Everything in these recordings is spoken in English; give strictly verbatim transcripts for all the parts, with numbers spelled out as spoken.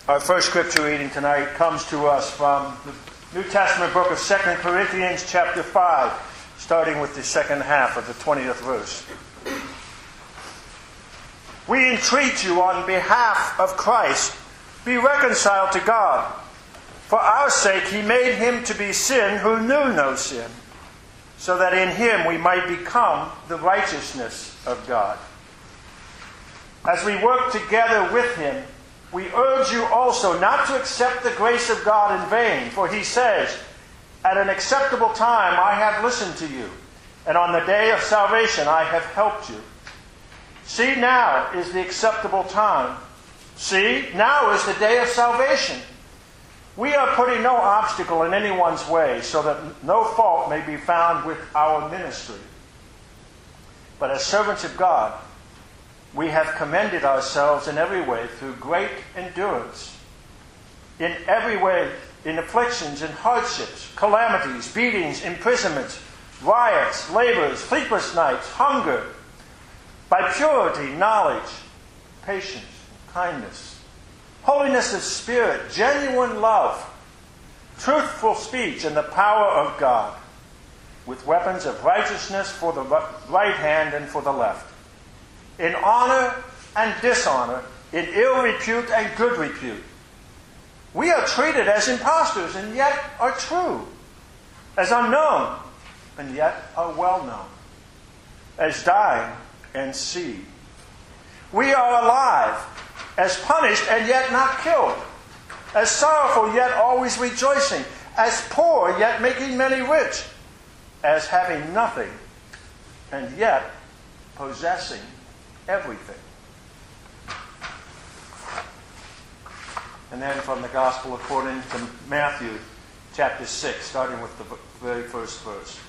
Our first scripture reading tonight comes to us from the New Testament book of Second Corinthians chapter five, starting with the second half of the twentieth verse. We entreat you on behalf of Christ, be reconciled to God. For our sake he made him to be sin who knew no sin, so that in him we might become the righteousness of God. As we work together with him, we urge you also not to accept the grace of God in vain, for he says, "At an acceptable time I have listened to you, and on the day of salvation I have helped you." See, now is the acceptable time. See, now is the day of salvation. We are putting no obstacle in anyone's way, so that no fault may be found with our ministry. But as servants of God, we have commended ourselves in every way through great endurance. In every way, in afflictions, in hardships, calamities, beatings, imprisonments, riots, labors, sleepless nights, hunger, by purity, knowledge, patience, kindness, holiness of spirit, genuine love, truthful speech, and the power of God, with weapons of righteousness for the right hand and for the left, in honor and dishonor, in ill repute and good repute. We are treated as impostors and yet are true, as unknown and yet are well known, as dying and seed. We are alive, as punished and yet not killed, as sorrowful yet always rejoicing, as poor yet making many rich, as having nothing and yet possessing everything. And then from the Gospel according to Matthew chapter six, starting with the very first verse.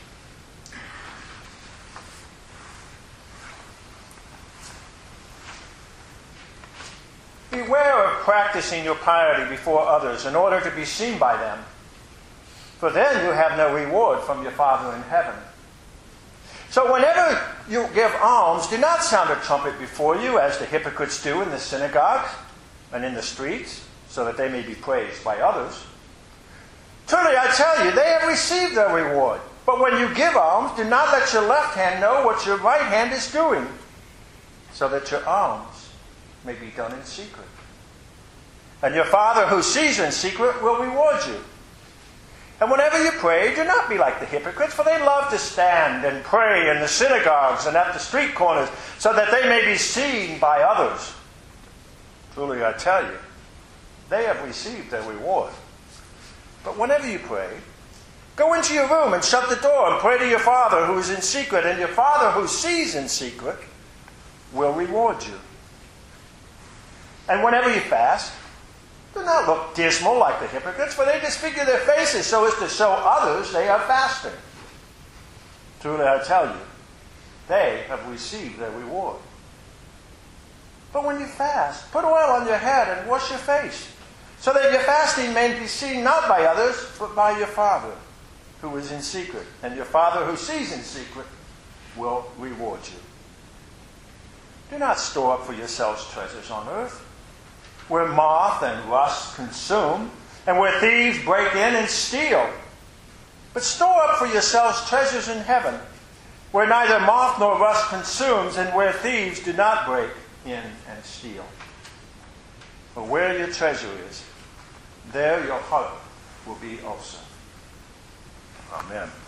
Beware of practicing your piety before others in order to be seen by them, for then you have no reward from your Father in heaven. So whenever you give alms, do not sound a trumpet before you, as the hypocrites do in the synagogues and in the streets, so that they may be praised by others. Truly, I tell you, they have received their reward. But when you give alms, do not let your left hand know what your right hand is doing, so that your alms may be done in secret. And your Father who sees in secret will reward you. And whenever you pray, do not be like the hypocrites, for they love to stand and pray in the synagogues and at the street corners, so that they may be seen by others. Truly, I tell you, they have received their reward. But whenever you pray, go into your room and shut the door and pray to your Father who is in secret, and your Father who sees in secret will reward you. And whenever you fast, do not look dismal like the hypocrites, for they disfigure their faces so as to show others they are fasting. Truly, I tell you, they have received their reward. But when you fast, put oil on your head and wash your face, so that your fasting may be seen not by others, but by your Father who is in secret. And your Father who sees in secret will reward you. Do not store up for yourselves treasures on earth, where moth and rust consume, and where thieves break in and steal. But store up for yourselves treasures in heaven, where neither moth nor rust consumes, and where thieves do not break in and steal. For where your treasure is, there your heart will be also. Amen.